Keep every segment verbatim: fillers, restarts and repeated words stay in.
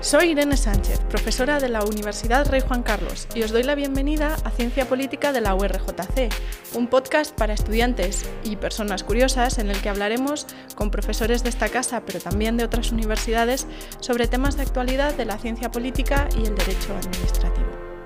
Soy Irene Sánchez, profesora de la Universidad Rey Juan Carlos, y os doy la bienvenida a Ciencia Política de la U R J C, un podcast para estudiantes y personas curiosas en el que hablaremos con profesores de esta casa, pero también de otras universidades, sobre temas de actualidad de la ciencia política y el derecho administrativo.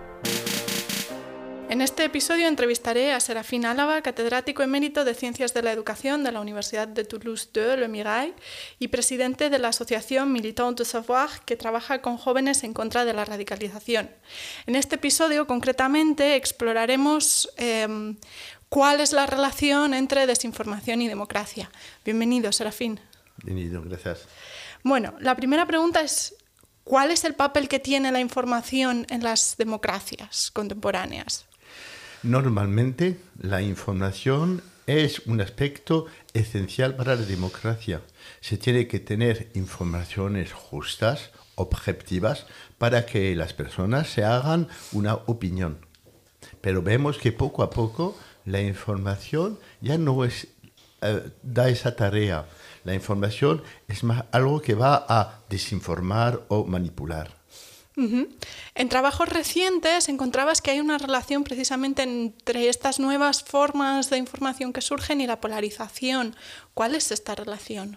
En este episodio entrevistaré a Serafín Álava, catedrático emérito de Ciencias de la Educación de la Universidad de Toulouse-deux-Le Mirail y presidente de la asociación Militants du Savoir, que trabaja con jóvenes en contra de la radicalización. En este episodio, concretamente, exploraremos eh, cuál es la relación entre desinformación y democracia. Bienvenido, Serafín. Bienvenido, gracias. Bueno, la primera pregunta es, ¿cuál es el papel que tiene la información en las democracias contemporáneas? Normalmente, la información es un aspecto esencial para la democracia. Se tiene que tener informaciones justas, objetivas, para que las personas se hagan una opinión. Pero vemos que poco a poco la información ya no es, eh, da esa tarea. La información es más algo que va a desinformar o manipular. Uh-huh. En trabajos recientes encontrabas que hay una relación precisamente entre estas nuevas formas de información que surgen y la polarización. ¿Cuál es esta relación?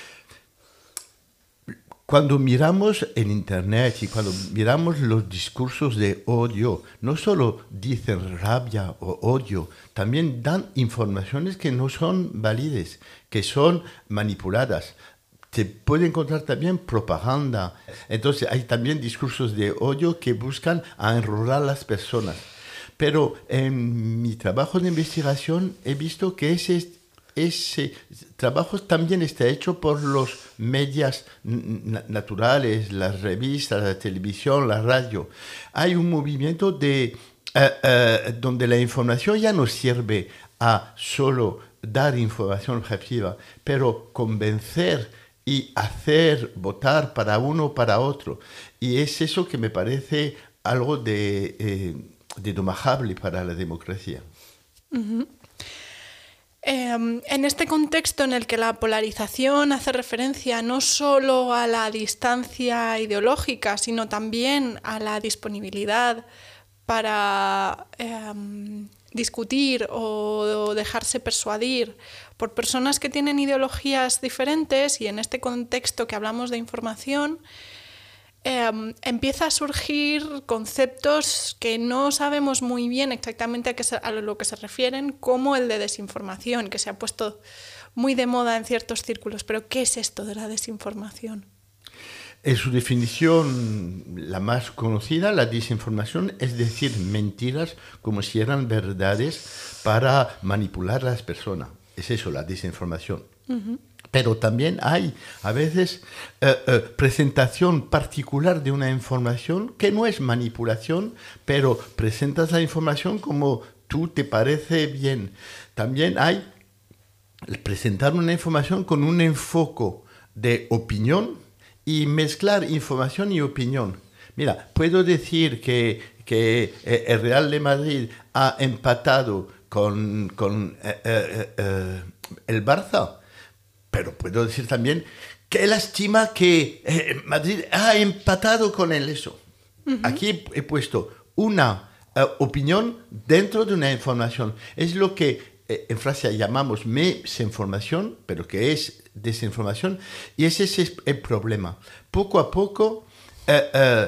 Cuando miramos en Internet y cuando miramos los discursos de odio, no solo dicen rabia o odio, también dan informaciones que no son válidas, que son manipuladas. Se puede encontrar también propaganda. Entonces hay también discursos de odio que buscan a enrolar a las personas. Pero en mi trabajo de investigación he visto que ese, ese trabajo también está hecho por los medios naturales, las revistas, la televisión, la radio. Hay un movimiento de, uh, uh, donde la información ya no sirve a solo dar información objetiva, pero convencer y hacer votar para uno o para otro. Y es eso que me parece algo de, eh, de domajable para la democracia. Uh-huh. Eh, en este contexto en el que la polarización hace referencia no solo a la distancia ideológica, sino también a la disponibilidad para eh, discutir o dejarse persuadir por personas que tienen ideologías diferentes, y en este contexto que hablamos de información, eh, empieza a surgir conceptos que no sabemos muy bien exactamente a, qué se, a lo que se refieren, como el de desinformación, que se ha puesto muy de moda en ciertos círculos. Pero, ¿qué es esto de la desinformación? En su definición, la más conocida, la desinformación es decir mentiras como si eran verdades para manipular a las personas. Es eso, la desinformación. Uh-huh. Pero también hay, a veces, uh, uh, presentación particular de una información que no es manipulación, pero presentas la información como tú te parece bien. También hay presentar una información con un enfoque de opinión y mezclar información y opinión. Mira, puedo decir que, que eh, el Real de Madrid ha empatado con, con eh, eh, eh, el Barça, pero puedo decir también que lástima que eh, Madrid ha empatado con el eso. Uh-huh. Aquí he puesto una uh, opinión dentro de una información. Es lo que eh, en Francia llamamos mesinformación, pero que es desinformación, y ese es el problema. Poco a poco eh, eh,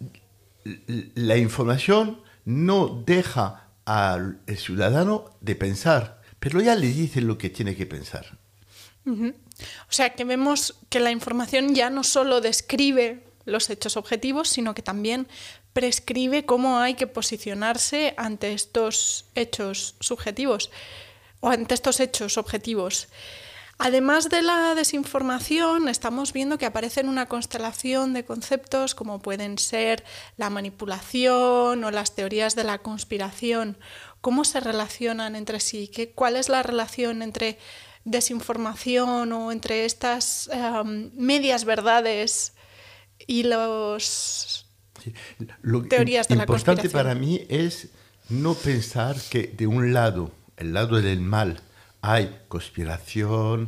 la información no deja al ciudadano de pensar, pero ya le dice lo que tiene que pensar. Uh-huh. O sea, que vemos que la información ya no solo describe los hechos objetivos, sino que también prescribe cómo hay que posicionarse ante estos hechos subjetivos o ante estos hechos objetivos. Además de la desinformación, estamos viendo que aparecen una constelación de conceptos como pueden ser la manipulación o las teorías de la conspiración. ¿Cómo se relacionan entre sí? ¿Qué, ¿Cuál es la relación entre desinformación o entre estas um, medias verdades y los sí. Lo teorías de la conspiración? Lo importante para mí es no pensar que de un lado, el lado del mal, hay conspiración,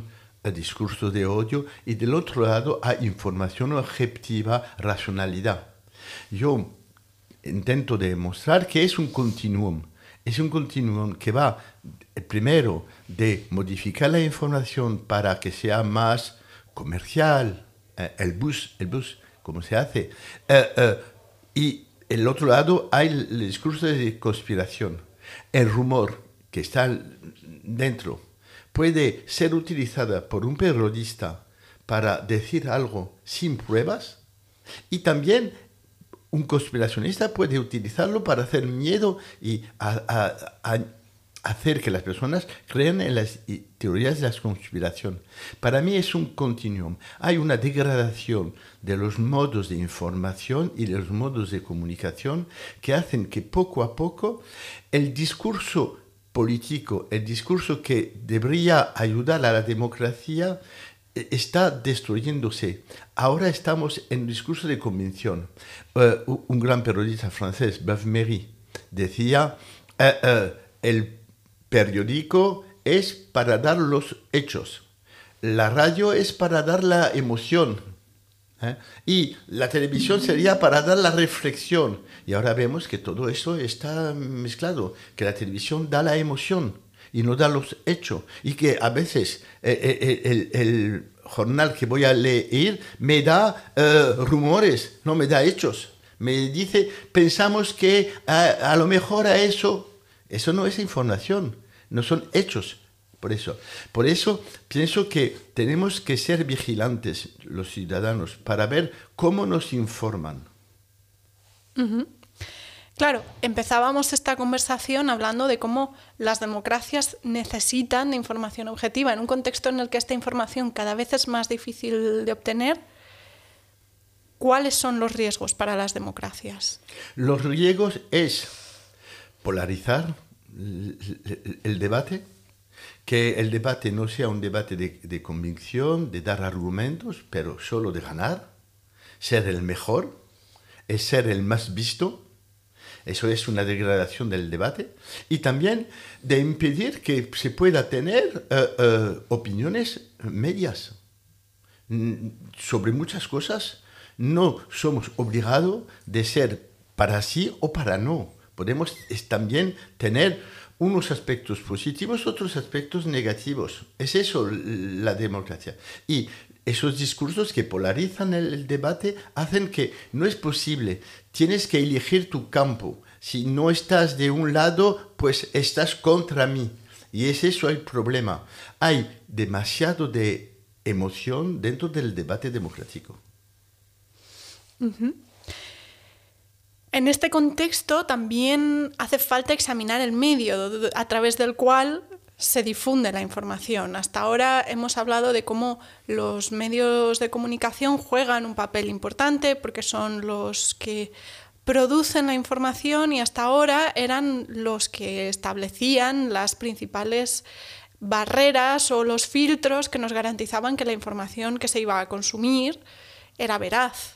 el discurso de odio, y del otro lado hay información objetiva, racionalidad. Yo intento demostrar que es un continuum, es un continuum que va primero de modificar la información para que sea más comercial, eh, el bus, el bus, como se hace, eh, eh, y el otro lado hay el discurso de conspiración. El rumor que está dentro puede ser utilizada por un periodista para decir algo sin pruebas, y también un conspiracionista puede utilizarlo para hacer miedo y a, a, a hacer que las personas crean en las teorías de la conspiración. Para mí es un continuum. Hay una degradación de los modos de información y de los modos de comunicación que hacen que poco a poco el discurso político, el discurso que debería ayudar a la democracia, está destruyéndose. Ahora estamos en un discurso de convención. Uh, un gran periodista francés, Beuve-Méry, decía, uh, uh, el periódico es para dar los hechos, la radio es para dar la emoción, ¿eh? Y la televisión sería para dar la reflexión. Y ahora vemos que todo eso está mezclado, que la televisión da la emoción y no da los hechos, y que a veces eh, el, el jornal que voy a leer me da eh, rumores, no me da hechos. Me dice, pensamos que a, a lo mejor a eso, eso no es información, no son hechos. Por eso, por eso pienso que tenemos que ser vigilantes los ciudadanos para ver cómo nos informan. Uh-huh. Claro, empezábamos esta conversación hablando de cómo las democracias necesitan de información objetiva en un contexto en el que esta información cada vez es más difícil de obtener. ¿Cuáles son los riesgos para las democracias? Los riesgos es polarizar el, el, el debate, que el debate no sea un debate de, de convicción, de dar argumentos, pero solo de ganar, ser el mejor, es ser el más visto. Eso es una degradación del debate. Y también de impedir que se pueda tener uh, uh, opiniones medias sobre muchas cosas. No somos obligados de ser para sí o para no. Podemos también tener unos aspectos positivos, otros aspectos negativos. Es eso la democracia. Y esos discursos que polarizan el, el debate hacen que no es posible. Tienes que elegir tu campo. Si no estás de un lado, pues estás contra mí. Y es eso el problema. Hay demasiado de emoción dentro del debate democrático. Uh-huh. En este contexto también hace falta examinar el medio a través del cual se difunde la información. Hasta ahora hemos hablado de cómo los medios de comunicación juegan un papel importante porque son los que producen la información y hasta ahora eran los que establecían las principales barreras o los filtros que nos garantizaban que la información que se iba a consumir era veraz.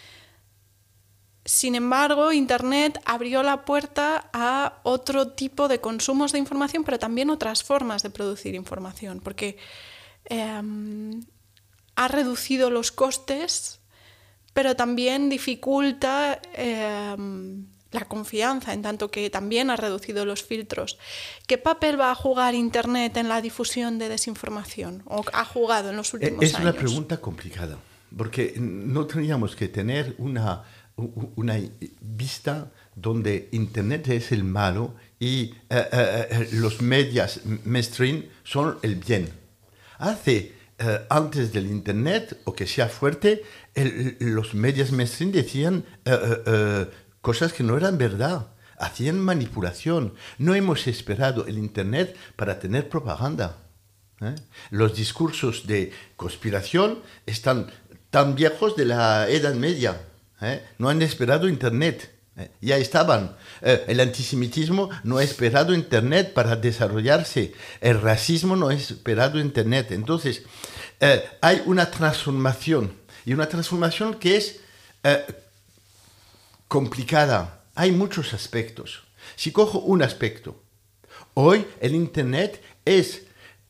Sin embargo, Internet abrió la puerta a otro tipo de consumos de información, pero también otras formas de producir información, porque eh, ha reducido los costes, pero también dificulta eh, la confianza, en tanto que también ha reducido los filtros. ¿Qué papel va a jugar Internet en la difusión de desinformación? ¿O ha jugado en los últimos es años? Es una pregunta complicada, porque no tendríamos que tener una... una vista donde Internet es el malo y uh, uh, los medios mainstream son el bien. Hace, uh, antes del Internet, o que sea fuerte, el, los medios mainstream decían uh, uh, cosas que no eran verdad, hacían manipulación. No hemos esperado el Internet para tener propaganda. ¿eh? Los discursos de conspiración están tan viejos de la Edad Media. ¿Eh? No han esperado Internet, ¿eh? ya estaban. Eh, el antisemitismo no ha esperado Internet para desarrollarse, el racismo no ha esperado Internet. Entonces, eh, hay una transformación, y una transformación que es eh, complicada. Hay muchos aspectos. Si cojo un aspecto, hoy el Internet es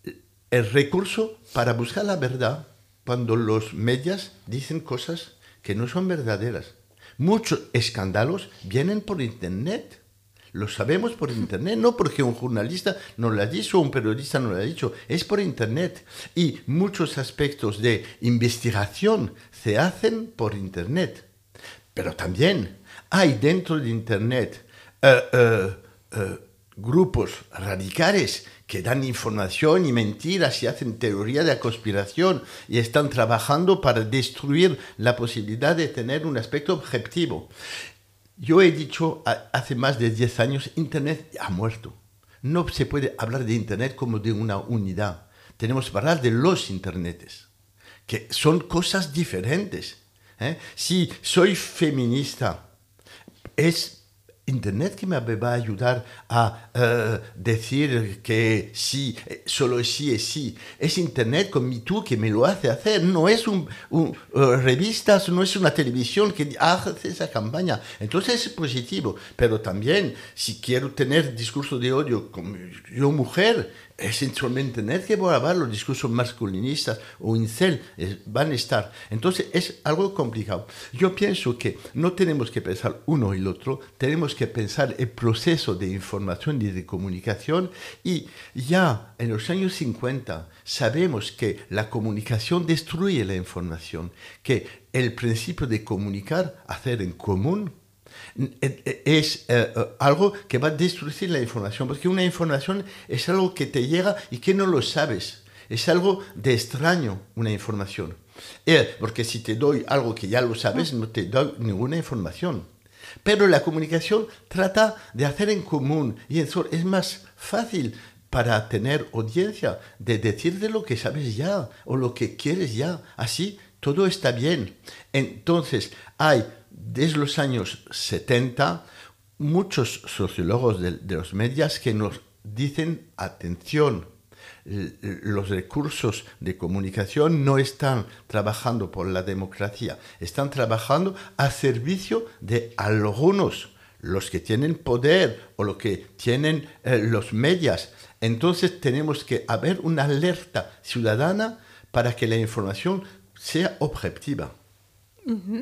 el recurso para buscar la verdad cuando los medios dicen cosas que no son verdaderas. Muchos escándalos vienen por Internet. Lo sabemos por Internet, no porque un jurnalista nos lo ha dicho o un periodista nos lo ha dicho, es por Internet. Y muchos aspectos de investigación se hacen por Internet. Pero también hay dentro de Internet uh, uh, uh, grupos radicales que dan información y mentiras y hacen teoría de la conspiración y están trabajando para destruir la posibilidad de tener un aspecto objetivo. Yo he dicho hace más de diez años, Internet ha muerto. No se puede hablar de Internet como de una unidad. Tenemos que hablar de los Internetes, que son cosas diferentes. ¿eh? Si soy feminista, es Internet que me va a ayudar a uh, decir que sí, solo sí es sí. Es Internet con MeToo que me lo hace hacer. No es un, un uh, revistas, no es una televisión que hace esa campaña. Entonces es positivo. Pero también, si quiero tener discurso de odio como yo mujer, es en Internet que voy a ver los discursos masculinistas o incel, es, van a estar. Entonces es algo complicado. Yo pienso que no tenemos que pensar uno y el otro, tenemos que pensar el proceso de información y de comunicación, y ya en los años cincuenta sabemos que la comunicación destruye la información, que el principio de comunicar, hacer en común, es eh, algo que va a destruir la información, porque una información es algo que te llega y que no lo sabes, es algo de extraño una información, eh, porque si te doy algo que ya lo sabes, no te doy ninguna información. Pero la comunicación trata de hacer en común, y eso es más fácil para tener audiencia, de decir de lo que sabes ya o lo que quieres ya, así todo está bien. Entonces hay desde los años setenta, muchos sociólogos de, de los medios que nos dicen, atención, los recursos de comunicación no están trabajando por la democracia, están trabajando a servicio de algunos, los que tienen poder o los que tienen eh, los medios. Entonces tenemos que haber una alerta ciudadana para que la información sea objetiva. Uh-huh.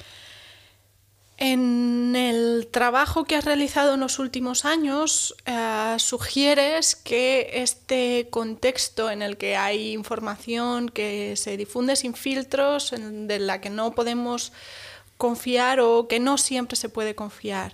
En el trabajo que has realizado en los últimos años, eh, sugieres que este contexto en el que hay información que se difunde sin filtros, en, de la que no podemos confiar o que no siempre se puede confiar,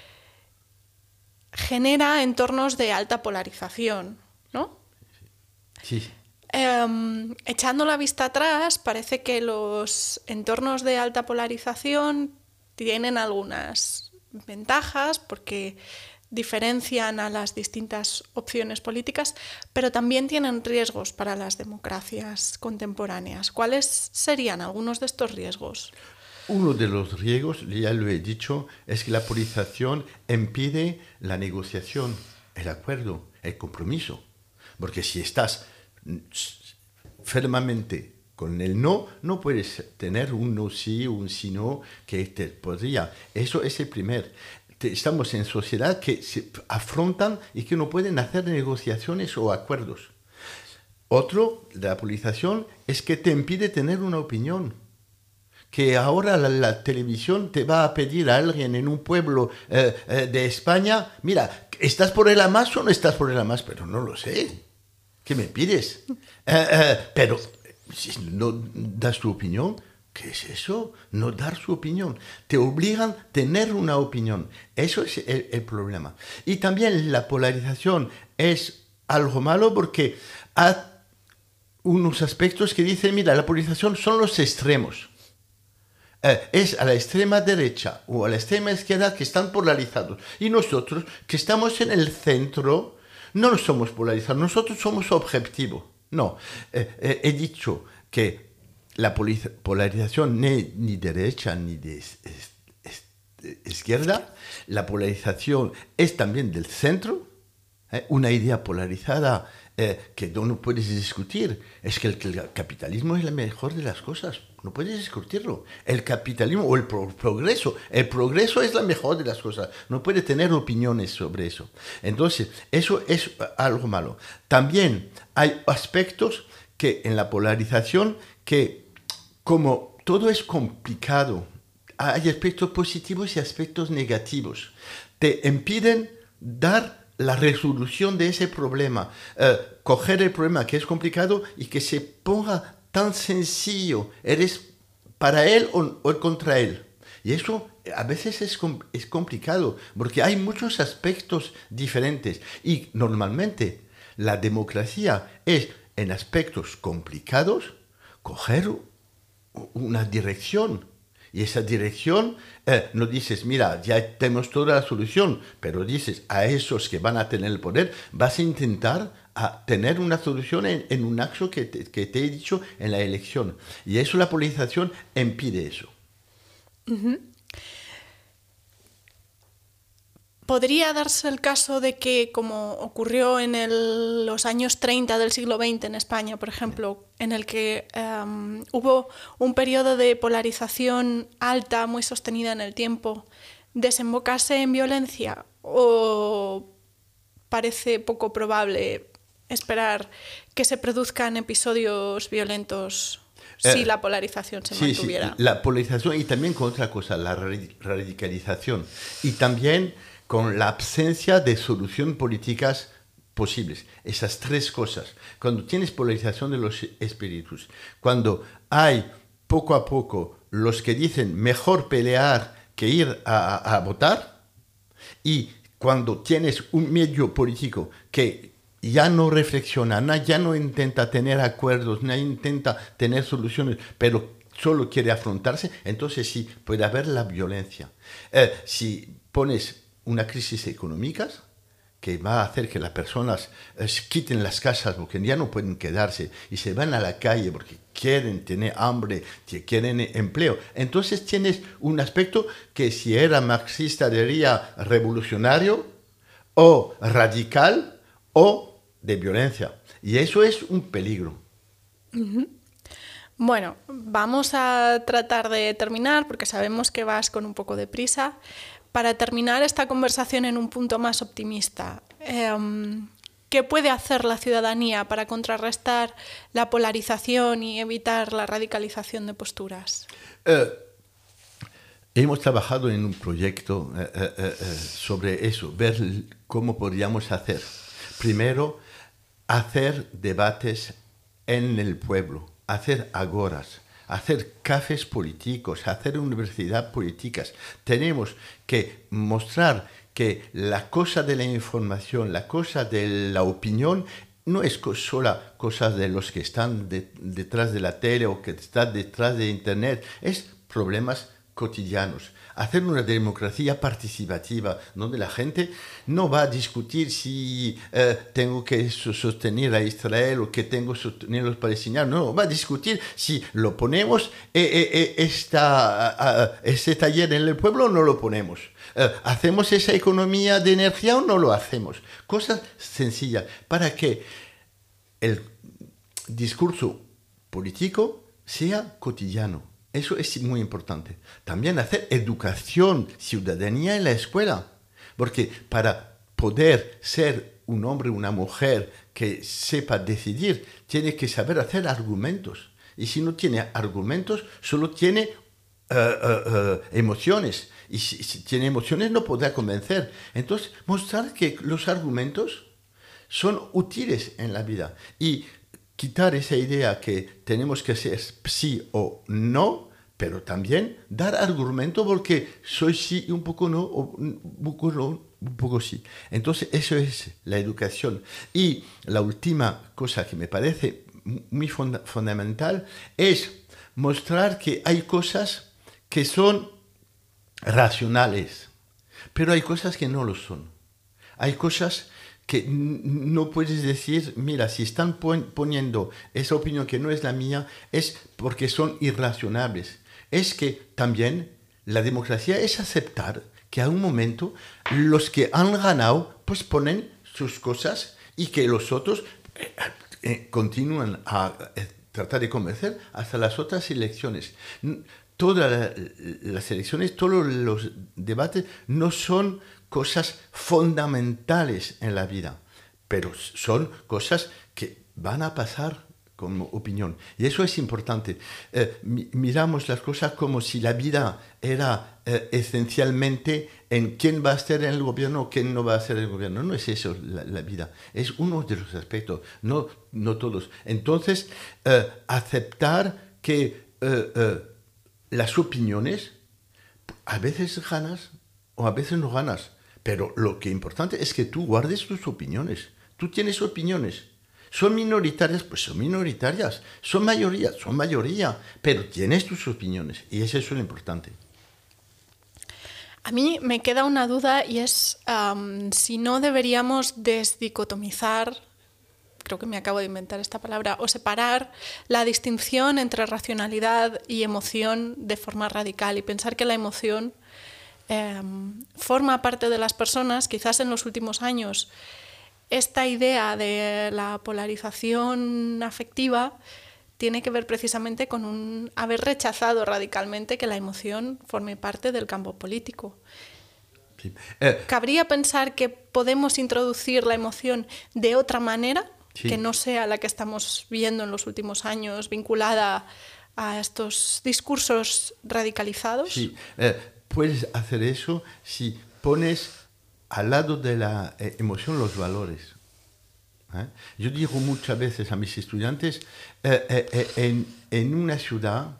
genera entornos de alta polarización, ¿no? Sí. Eh, echando la vista atrás, parece que los entornos de alta polarización tienen algunas ventajas porque diferencian a las distintas opciones políticas, pero también tienen riesgos para las democracias contemporáneas. ¿Cuáles serían algunos de estos riesgos? Uno de los riesgos, ya lo he dicho, es que la polarización impide la negociación, el acuerdo, el compromiso. Porque si estás fermamente con el no, no puedes tener un no sí, un sí no, que te podría. Eso es el primer. Estamos en sociedad que se afrontan y que no pueden hacer negociaciones o acuerdos. Otro de la polarización es que te impide tener una opinión. Que ahora la, la televisión te va a pedir a alguien en un pueblo eh, eh, de España, mira, ¿estás por el Hamas o no estás por el Hamas? Pero no lo sé. ¿Qué me pides? Eh, eh, pero si no das tu opinión, ¿qué es eso? No dar su opinión. Te obligan a tener una opinión. Eso es el, el problema. Y también la polarización es algo malo porque hay unos aspectos que dicen, mira, la polarización son los extremos. Eh, es a la extrema derecha o a la extrema izquierda que están polarizados. Y nosotros, que estamos en el centro, no somos polarizados. Nosotros somos objetivos. No, eh, eh, he dicho que la polarización ni, ni derecha ni de es, es, es, izquierda, la polarización es también del centro, eh, una idea polarizada eh, que no puedes discutir, es que el, que el capitalismo es la mejor de las cosas, No puedes discutirlo. El capitalismo o el pro progreso. El progreso es la mejor de las cosas. No puedes tener opiniones sobre eso. Entonces, eso es algo malo. También hay aspectos que en la polarización que, como todo es complicado, hay aspectos positivos y aspectos negativos. Te impiden dar la resolución de ese problema. Eh, coger el problema que es complicado y que se ponga tan sencillo, eres para él o, o contra él. Y eso a veces es, es complicado, porque hay muchos aspectos diferentes. Y normalmente la democracia es, en aspectos complicados, coger una dirección. Y esa dirección, eh, no dices, mira, ya tenemos toda la solución, pero dices a esos que van a tener el poder, vas a intentar a tener una solución en, en un acto que te, que te he dicho en la elección. Y eso, la polarización impide eso. Uh-huh. ¿Podría darse el caso de que, como ocurrió en el, los años treinta del siglo veinte en España, por ejemplo, en el que um, hubo un periodo de polarización alta, muy sostenida en el tiempo, desembocase en violencia? ¿O parece poco probable esperar que se produzcan episodios violentos si eh, la polarización se sí, mantuviera? Sí, la polarización y también con otra cosa, la radicalización. Y también con la ausencia de soluciones políticas posibles. Esas tres cosas. Cuando tienes polarización de los espíritus, cuando hay poco a poco los que dicen mejor pelear que ir a, a, a votar, y cuando tienes un medio político que ya no reflexiona, ya no intenta tener acuerdos, no intenta tener soluciones, pero solo quiere afrontarse, entonces sí puede haber la violencia. Eh, si pones una crisis económica que va a hacer que las personas eh, quiten las casas porque ya no pueden quedarse y se van a la calle porque quieren tener hambre, quieren empleo. Entonces tienes un aspecto que si era marxista diría revolucionario o radical o de violencia. Y eso es un peligro. Uh-huh. Bueno, vamos a tratar de terminar porque sabemos que vas con un poco de prisa. Para terminar esta conversación en un punto más optimista, eh, ¿qué puede hacer la ciudadanía para contrarrestar la polarización y evitar la radicalización de posturas? Eh, hemos trabajado en un proyecto eh, eh, eh, sobre eso, ver cómo podríamos hacer. Primero, hacer debates en el pueblo, hacer agoras, hacer cafés políticos, hacer universidades políticas. Tenemos que mostrar que la cosa de la información, la cosa de la opinión, no es solo cosa de los que están de, detrás de la tele o que están detrás de Internet, es problemas cotidianos. Hacer una democracia participativa donde la gente no va a discutir si eh, tengo que sostener a Israel o que tengo que sostener a los palestinos, no, va a discutir si lo ponemos eh, eh, esta, uh, ese taller en el pueblo o no lo ponemos. Uh, ¿Hacemos esa economía de energía o no lo hacemos? Cosas sencillas para que el discurso político sea cotidiano. Eso es muy importante. También hacer educación, ciudadanía en la escuela. Porque para poder ser un hombre o una mujer que sepa decidir, tiene que saber hacer argumentos. Y si no tiene argumentos, solo tiene uh, uh, uh, emociones. Y si, si tiene emociones, no podrá convencer. Entonces, mostrar que los argumentos son útiles en la vida. Y quitar esa idea que tenemos que ser sí o no, pero también dar argumento porque soy sí y un poco no, o un poco no, un poco sí. Entonces, eso es la educación. Y la última cosa que me parece muy funda- fundamental es mostrar que hay cosas que son racionales, pero hay cosas que no lo son. Hay cosas que no puedes decir, mira, si están poniendo esa opinión que no es la mía, es porque son irracionables. Es que también la democracia es aceptar que a un momento los que han ganado pues ponen sus cosas y que los otros eh, eh, continúan a eh, tratar de convencer hasta las otras elecciones. Todas la, las elecciones, todos los debates no son cosas fundamentales en la vida, pero son cosas que van a pasar como opinión. Y eso es importante. Eh, mi, miramos las cosas como si la vida era eh, esencialmente en quién va a estar en el gobierno o quién no va a ser el gobierno. No es eso la, la vida. Es uno de los aspectos, no, no todos. Entonces, eh, aceptar que eh, eh, las opiniones, a veces ganas o a veces no ganas, pero lo que es importante es que tú guardes tus opiniones. Tú tienes opiniones. ¿Son minoritarias? Pues son minoritarias. ¿Son mayoría? Son mayoría. Pero tienes tus opiniones y eso es lo importante. A mí me queda una duda y es um, si no deberíamos desdicotomizar, creo que me acabo de inventar esta palabra, o separar la distinción entre racionalidad y emoción de forma radical y pensar que la emoción eh, forma parte de las personas. Quizás en los últimos años esta idea de la polarización afectiva tiene que ver precisamente con un haber rechazado radicalmente que la emoción forme parte del campo político. Sí. Eh, ¿Cabría pensar que podemos introducir la emoción de otra manera, sí, que no sea la que estamos viendo en los últimos años, vinculada a estos discursos radicalizados? Sí, eh, puedes hacer eso si pones al lado de la eh, emoción los valores. ¿Eh? Yo digo muchas veces a mis estudiantes, eh, eh, eh, en, en una ciudad,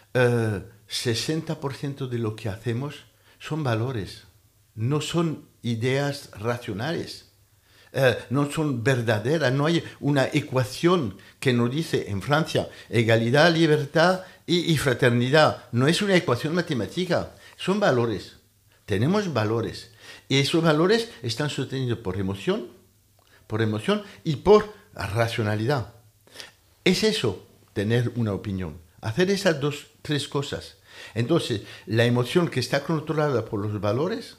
eh, sesenta por ciento de lo que hacemos son valores, no son ideas racionales, eh, no son verdaderas, no hay una ecuación que nos dice en Francia egalidad, libertad y, y fraternidad, no es una ecuación matemática, son valores, tenemos valores y esos valores están sostenidos por emoción, por emoción y por racionalidad. Es eso, tener una opinión, hacer esas dos, tres cosas. Entonces, la emoción que está controlada por los valores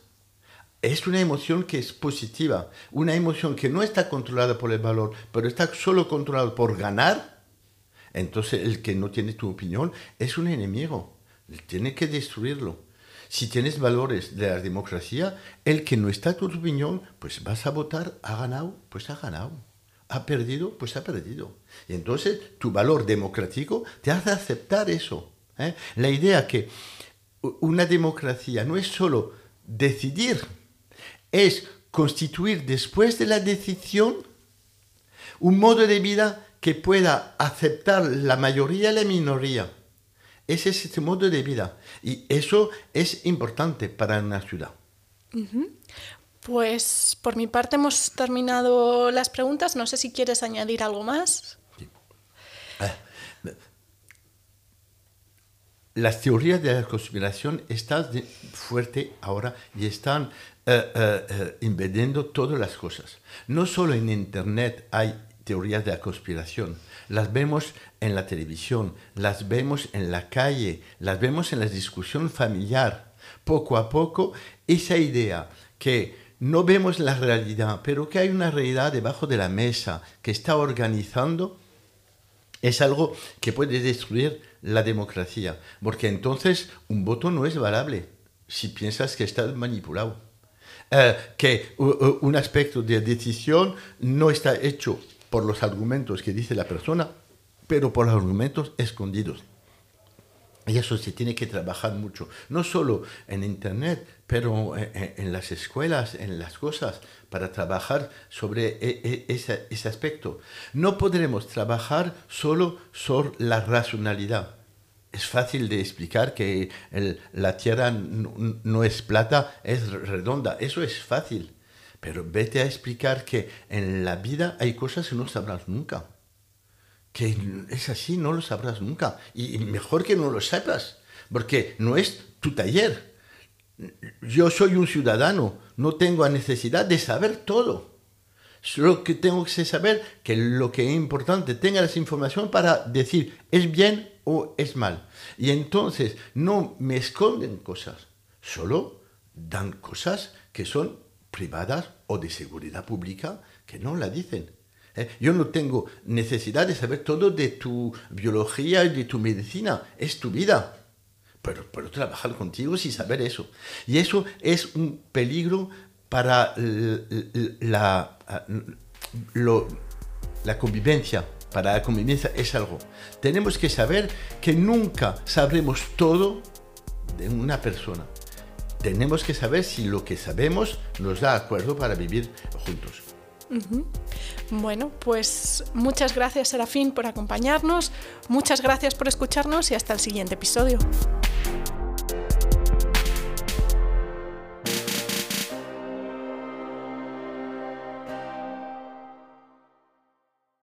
es una emoción que es positiva. Una emoción que no está controlada por el valor, pero está solo controlada por ganar, entonces el que no tiene tu opinión es un enemigo. Tiene que destruirlo. Si tienes valores de la democracia, el que no está a tu opinión, pues vas a votar, ha ganado, pues ha ganado. Ha perdido, pues ha perdido. Y entonces tu valor democrático te hace aceptar eso. ¿eh? La idea que una democracia no es solo decidir, es constituir después de la decisión un modo de vida que pueda aceptar la mayoría y la minoría. Ese es este modo de vida y eso es importante para una ciudad. Uh-huh. Pues por mi parte hemos terminado las preguntas. No sé si quieres añadir algo más. Sí. Eh, las teorías de la conspiración están fuertes ahora y están eh, eh, eh, invadiendo todas las cosas. No solo en Internet hay teorías de la conspiración, las vemos en la televisión, las vemos en la calle, las vemos en la discusión familiar. Poco a poco, esa idea que no vemos la realidad, pero que hay una realidad debajo de la mesa que está organizando, es algo que puede destruir la democracia, porque entonces un voto no es valable si piensas que está manipulado. Eh, que uh, un aspecto de decisión no está hecho por los argumentos que dice la persona, pero por los argumentos escondidos. Y eso se tiene que trabajar mucho, no solo en Internet, pero en, en las escuelas, en las cosas, para trabajar sobre ese, ese aspecto. No podremos trabajar solo sobre la racionalidad. Es fácil de explicar que el, la tierra no, no es plata, es redonda. Eso es fácil. Pero vete a explicar que en la vida hay cosas que no sabrás nunca. Que es así, no lo sabrás nunca. Y mejor que no lo sepas, porque no es tu taller. Yo soy un ciudadano, no tengo necesidad de saber todo. Solo que tengo que saber que lo que es importante, tenga esa información para decir es bien o es mal. Y entonces no me esconden cosas, solo dan cosas que son privadas o de seguridad pública que no la dicen. ¿eh? Yo no tengo necesidad de saber todo de tu biología y de tu medicina. Es tu vida. Pero puedo trabajar contigo sin saber eso. Y eso es un peligro para la, lo, la convivencia. Para la convivencia es algo. Tenemos que saber que nunca sabremos todo de una persona. Tenemos que saber si lo que sabemos nos da acuerdo para vivir juntos. Uh-huh. Bueno, pues muchas gracias, Serafín, por acompañarnos. Muchas gracias por escucharnos y hasta el siguiente episodio.